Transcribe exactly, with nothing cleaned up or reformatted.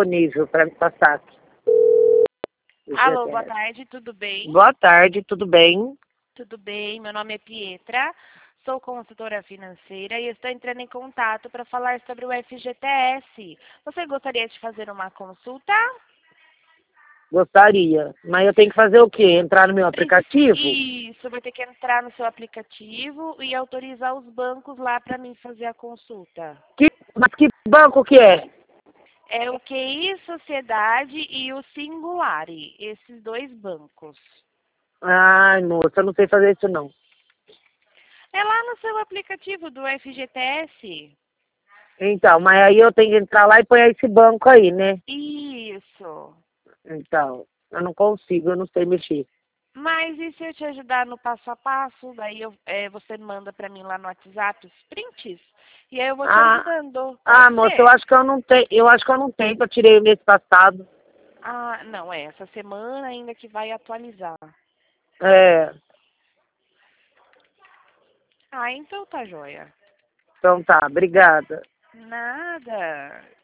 disponível para me passar aqui. Alô, boa tarde, tudo bem? Boa tarde, tudo bem? Tudo bem, meu nome é Pietra, sou consultora financeira e estou entrando em contato para falar sobre o F G T S. Você gostaria de fazer uma consulta? Gostaria. Mas eu tenho que fazer o quê? Entrar no meu aplicativo? Isso, vai ter que entrar no seu aplicativo e autorizar os bancos lá para mim fazer a consulta. Que, mas que banco que é? É o Q I Sociedade e o Singulari, esses dois bancos. Ai, moça, eu não sei fazer isso não. É lá no seu aplicativo do F G T S. Então, mas aí eu tenho que entrar lá e pôr esse banco aí, né? Isso. Então, eu não consigo, eu não sei mexer. Mas e se eu te ajudar no passo a passo? Daí eu, é, você manda para mim lá no WhatsApp os prints e aí eu vou te Ah, ajudando. ah, Pode moça, eu ser? acho que eu não tenho, eu acho que eu não tenho, que eu tirei o mês passado. Ah, não, é essa semana ainda que vai atualizar. É, Ah, então tá joia. então tá, obrigada. Nada.